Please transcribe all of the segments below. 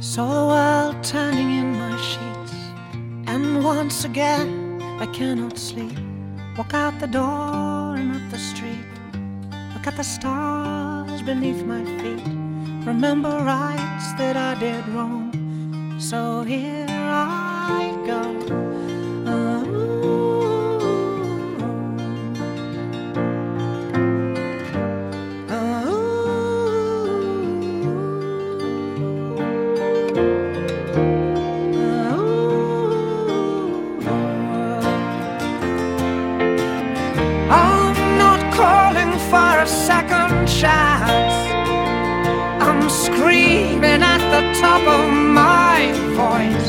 Saw the world turning in my sheets, and once again I cannot sleep. Walk out the door and up the street, look at the stars beneath my feet. Remember rights that I did wrong, so here I go. I'm not calling for a second chance, I'm screaming at the top of my voice.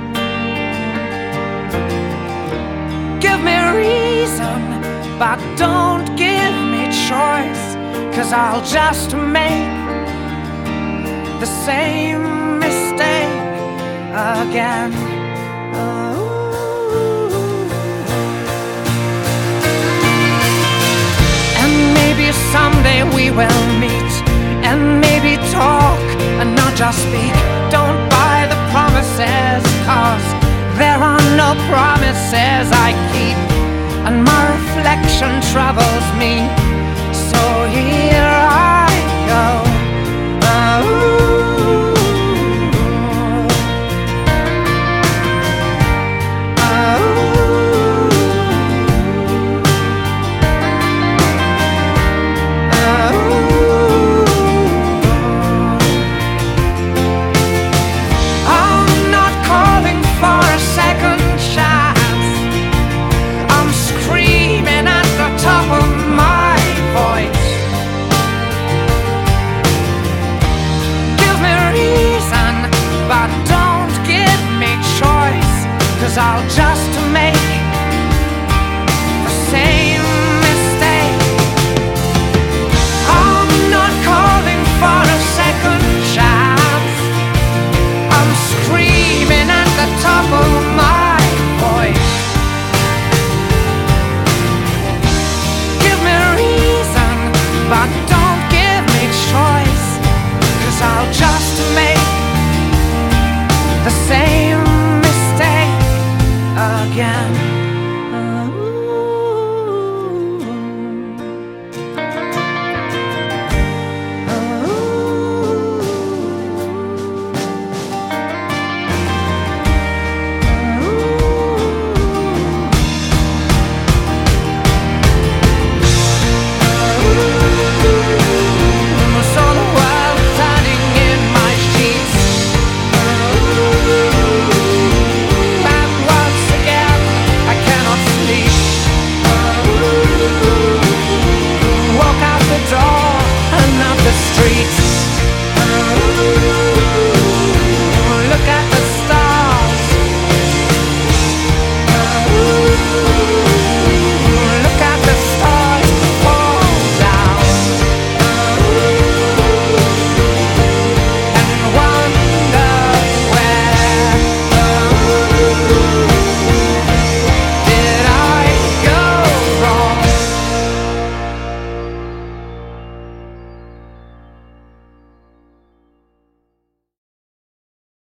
Give me reason, but don't give me choice, 'cause I'll just make the same mistake again. Someday we will meet and maybe talk and not just speak. Don't buy the promises, 'cause there are no promises I keep, and my reflection troubles me, so here I go. I'll just make the same mistake. I'm not calling for a second chance, I'm screaming at the top of my voice. Give me reason, but